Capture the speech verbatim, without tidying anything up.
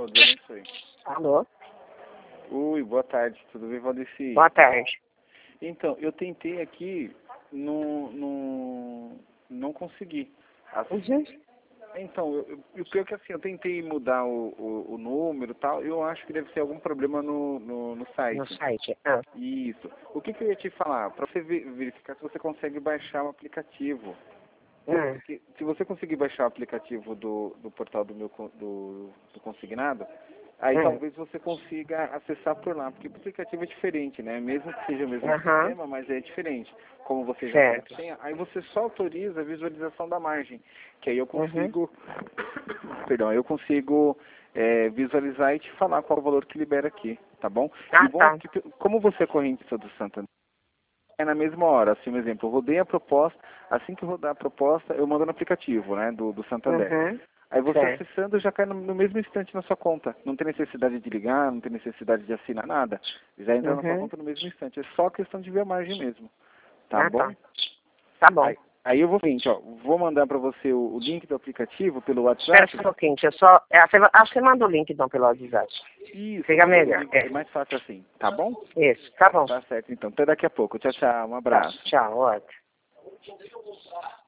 Alô, Deus abençoe. Alô? Oi, boa tarde, tudo bem, Valdeci? Boa tarde. Então, eu tentei aqui, não, não, não consegui. Assim, Uhum. então, eu, eu, o pior é que assim, eu tentei mudar o, o, o número e tal, eu acho que deve ser algum problema no, no, no site. No site. Ah. Isso. O que, que eu ia te falar? Para você ve- verificar se você consegue baixar o aplicativo. Hum. Porque se você conseguir baixar o aplicativo do, do portal do meu con- do, do consignado, aí Hum. talvez você consiga acessar por lá, porque o aplicativo é diferente, né? Mesmo que seja o mesmo Aham. sistema, mas é diferente. Como você já tem Certo. a senha, aí você só autoriza a visualização da margem, que aí eu Uhum. consigo, perdão, aí eu consigo é, visualizar e te falar qual é o valor que libera aqui, tá bom? E Ah, bom, tá. que, como você é correntista do Santander, é na mesma hora, assim, um exemplo, eu rodei a proposta, assim que eu rodar a proposta, eu mando no aplicativo, né, do, do Santander. Uhum. Aí você Certo. acessando já cai no, no mesmo instante na sua conta. Não tem necessidade de ligar, não tem necessidade de assinar nada. Já entra na sua Uhum. conta no mesmo instante. É só questão de ver a margem mesmo. Tá Ah, bom? tá. Tá bom. Aí, aí eu vou, seguinte, ó, vou mandar para você o, o link do aplicativo pelo Espera WhatsApp. só um pouquinho, deixa eu só... É, você... Acho que você manda o link, então, pelo WhatsApp. Isso, Fica manda o melhor. link, É. é mais fácil assim. Tá bom? Isso. Tá bom. Tá certo, então. Até daqui a pouco. Tchau, tchau. Um Tá. abraço. Tchau. Ótimo.